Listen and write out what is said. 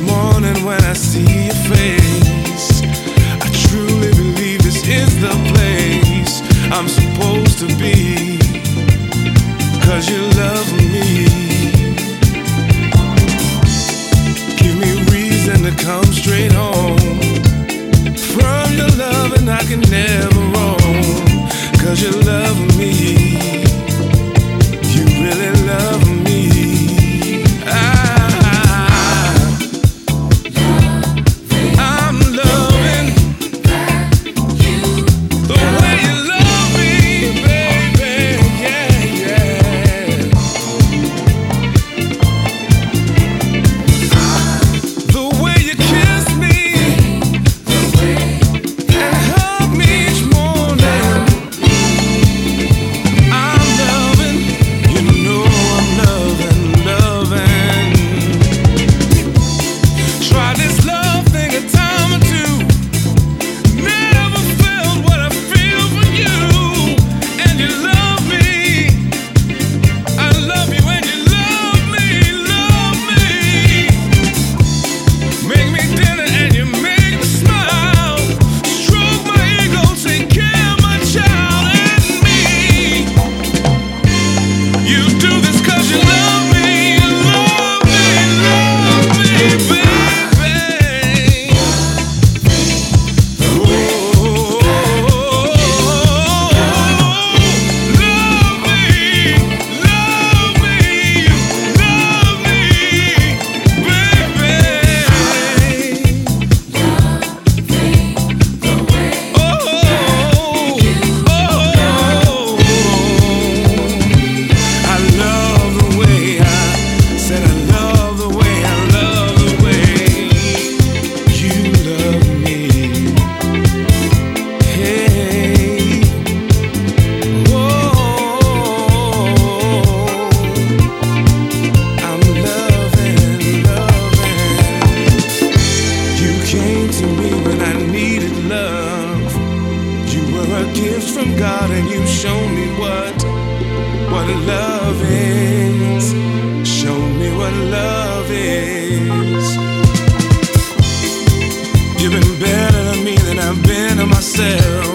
morning when I see your face, I truly believe this is the place I'm supposed to be, 'cause you love me. Give me reason to come straight home from your love, and I can never roam, 'cause you love me. You really love me. I'm loving the way you love me, baby. Yeah, yeah. The way you kiss me and hug me each morning. I'm loving, you know I'm loving, loving. Try this love thing a time or two. Never felt what I feel for you. And you love me. I love you and you love me, love me. Make me dinner and you make me smile. Stroke my ego, take care of my child and me. You do this 'cause you love me, love me, love me, baby. Oh, love me, love me, love me, baby. I love the way I said I love the way I love the way you love me. Hey, whoa, I'm loving, loving. You came to me when I needed love. You were a gift from God, and you showed me what love is. Show me what love is. You've been better to me than I've been to myself.